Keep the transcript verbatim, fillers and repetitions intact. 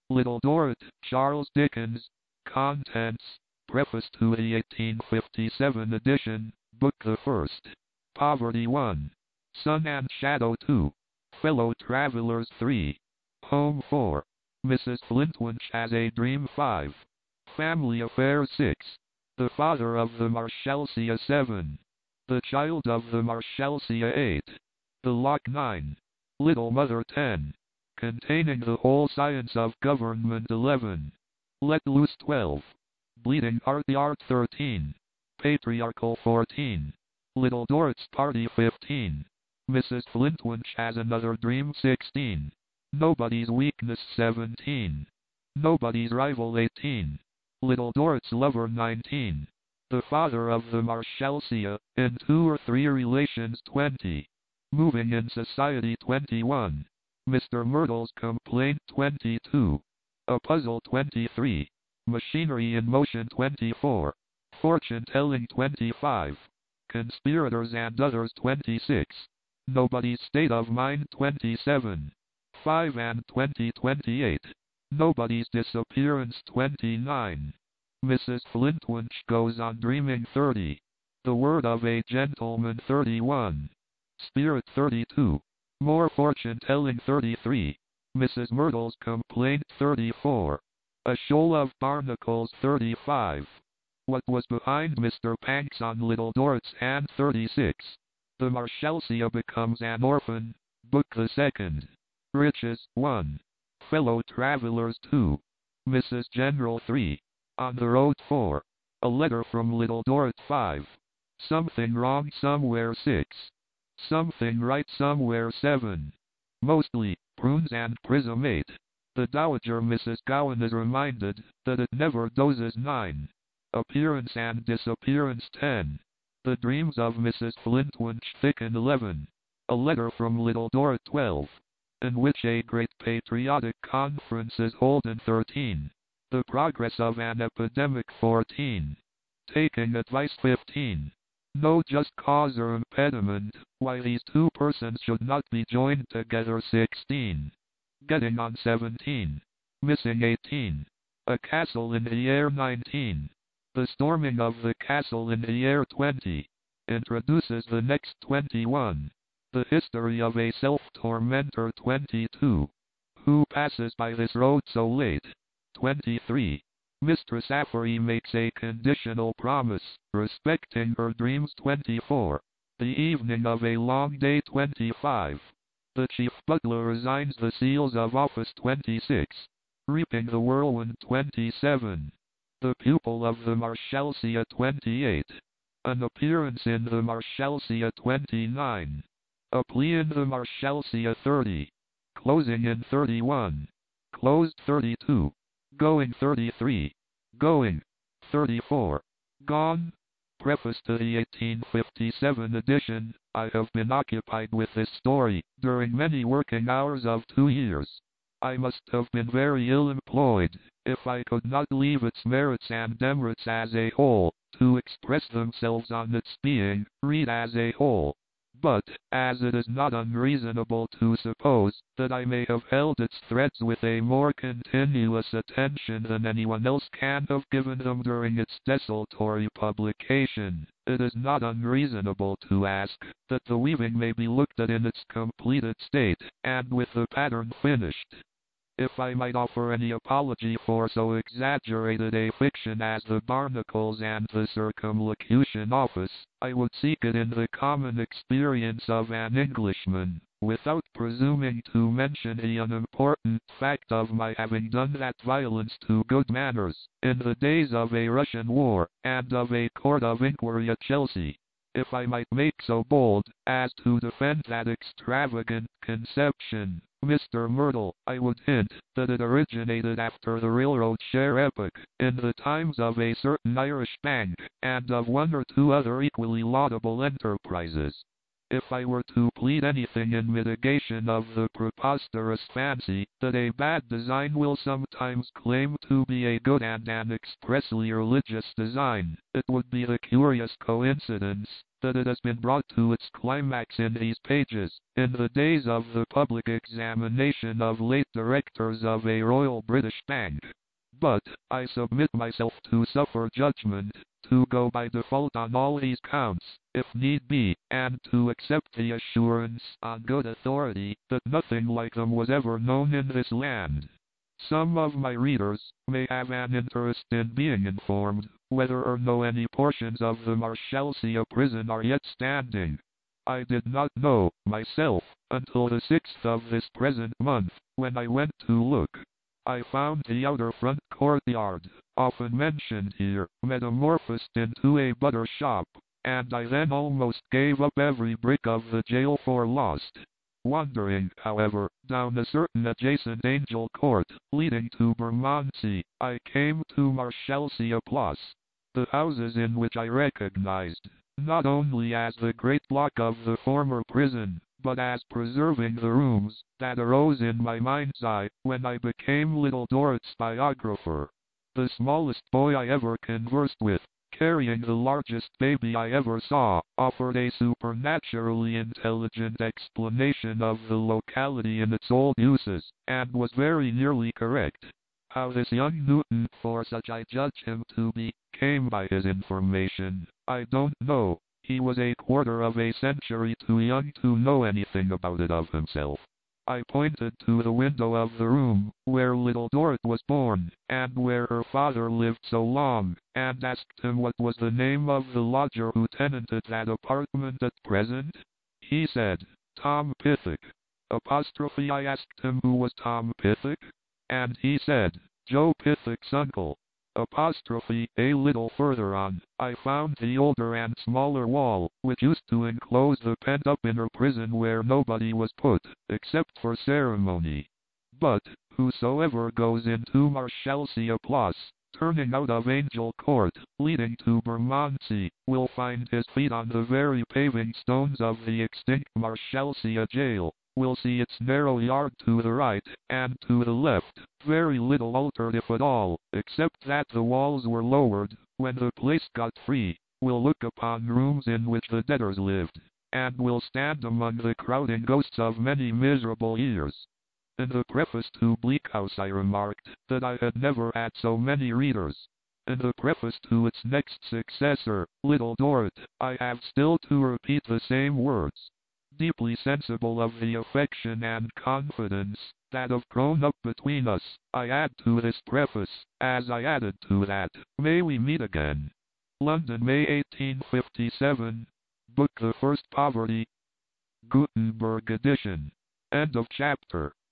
Little Dorrit, Charles Dickens. Contents. Preface to the eighteen fifty-seven edition, Book the First. Poverty one. Sun and Shadow two. Fellow Travelers three. Home four. Missus Flintwinch has a Dream five. Family Affairs six. The Father of the Marshalsea seven. The Child of the Marshalsea eight. The Lock nine. Little Mother ten. Containing the Whole Science of Government eleven. Let Loose twelve. Bleeding Heart Yard thirteen. Patriarchal fourteen. Little Dorrit's Party fifteen. Missus Flintwinch has another Dream sixteen. Nobody's Weakness seventeen. Nobody's Rival eighteen. Little Dorrit's Lover nineteen. The Father of the Marshalsea, in two or three relations twenty. Moving in Society twenty-one. Mister Myrtle's Complaint twenty-two. A Puzzle twenty-three. Machinery in Motion twenty-four. Fortune Telling twenty-five. Conspirators and Others twenty-six. Nobody's State of Mind twenty-seven. five and twenty twenty-eight. Nobody's Disappearance twenty-nine. Missus Flintwinch Goes on Dreaming thirty. The Word of a Gentleman thirty-one. Spirit thirty-two. More Fortune Telling thirty-three. Missus Myrtle's Complaint thirty-four. A Shoal of Barnacles thirty-five. What Was Behind Mister Panks on Little Dorrit's Hand thirty-six. The Marshalsea Becomes an Orphan, Book the Second. Riches one. Fellow Travelers two. Missus General three. On the Road four. A Letter from Little Dorrit five. Something Wrong Somewhere six. Something Right Somewhere seven. Mostly, Prunes and Prism eight. The Dowager Missus Gowan is reminded that it never dozes nine. Appearance and Disappearance ten. The Dreams of Missus Flintwinch thicken eleven. A Letter from Little Dorrit twelve. In which a great patriotic conference is holden thirteen. The Progress of an Epidemic fourteen. Taking Advice fifteen. No just cause or impediment why these two persons should not be joined together sixteen. Getting on seventeen. Missing eighteen. A Castle in the Air nineteen. The Storming of the Castle in the Air twenty. Introduces the next twenty-one. The History of a Self-Tormentor twenty-two. Who Passes by This Road So Late? twenty-three. Mistress Affery Makes a Conditional Promise, Respecting Her Dreams twenty-four. The Evening of a Long Day twenty-five. The Chief Butler Resigns the Seals of Office twenty-six. Reaping the Whirlwind twenty-seven. The Pupil of the Marshalsea twenty-eight. An Appearance in the Marshalsea twenty-nine. A Plea in the Marshalsea thirty. Closing in thirty-one. Closed thirty-two. Going thirty-three. Going thirty-four. Gone. Preface to the eighteen fifty-seven edition. I have been occupied with this story during many working hours of two years. I must have been very ill employed, if I could not leave its merits and demerits as a whole, to express themselves on its being read as a whole. But, as it is not unreasonable to suppose that I may have held its threads with a more continuous attention than anyone else can have given them during its desultory publication, it is not unreasonable to ask that the weaving may be looked at in its completed state, and with the pattern finished. If I might offer any apology for so exaggerated a fiction as the Barnacles and the Circumlocution Office, I would seek it in the common experience of an Englishman, without presuming to mention the unimportant fact of my having done that violence to good manners, in the days of a Russian war, and of a court of inquiry at Chelsea. If I might make so bold as to defend that extravagant conception, Mister Myrtle, I would hint that it originated after the railroad share epoch, in the times of a certain Irish bank, and of one or two other equally laudable enterprises. If I were to plead anything in mitigation of the preposterous fancy that a bad design will sometimes claim to be a good and an expressly religious design, it would be the curious coincidence that it has been brought to its climax in these pages, in the days of the public examination of late directors of a Royal British Bank. But, I submit myself to suffer judgment, to go by default on all these counts, if need be, and to accept the assurance, on good authority, that nothing like them was ever known in this land. Some of my readers may have an interest in being informed whether or no any portions of the Marshalsea prison are yet standing. I did not know, myself, until the sixth of this present month, when I went to look. I found the outer front courtyard, often mentioned here, metamorphosed into a butter shop, and I then almost gave up every brick of the jail for lost. Wandering, however, down a certain adjacent Angel Court, leading to Bermondsey, I came to Marshalsea Place, the houses in which I recognized, not only as the great block of the former prison, but as preserving the rooms that arose in my mind's eye when I became Little Dorrit's biographer. The smallest boy I ever conversed with, carrying the largest baby I ever saw, offered a supernaturally intelligent explanation of the locality in its old uses, and was very nearly correct. How this young Newton, for such I judge him to be, came by his information, I don't know. He was a quarter of a century too young to know anything about it of himself. I pointed to the window of the room where Little Dorrit was born, and where her father lived so long, and asked him what was the name of the lodger who tenanted that apartment at present. He said, Tom Pythick. Apostrophe I asked him who was Tom Pythick, and he said, Joe Pythick's uncle. Apostrophe, a little further on, I found the older and smaller wall, which used to enclose the pent-up inner prison where nobody was put, except for ceremony. But, whosoever goes into Marshalsea Place, turning out of Angel Court, leading to Bermondsey, will find his feet on the very paving stones of the extinct Marshalsea jail, will see its narrow yard to the right, and to the left, very little altered if at all, except that the walls were lowered, when the place got free, will look upon rooms in which the debtors lived, and will stand among the crowding ghosts of many miserable years. In the preface to Bleak House I remarked that I had never had so many readers. In the preface to its next successor, Little Dorrit, I have still to repeat the same words. Deeply sensible of the affection and confidence that have grown up between us, I add to this preface, as I added to that, May we meet again. London, May eighteen fifty-seven. Book the First Poverty. Gutenberg edition. End of chapter.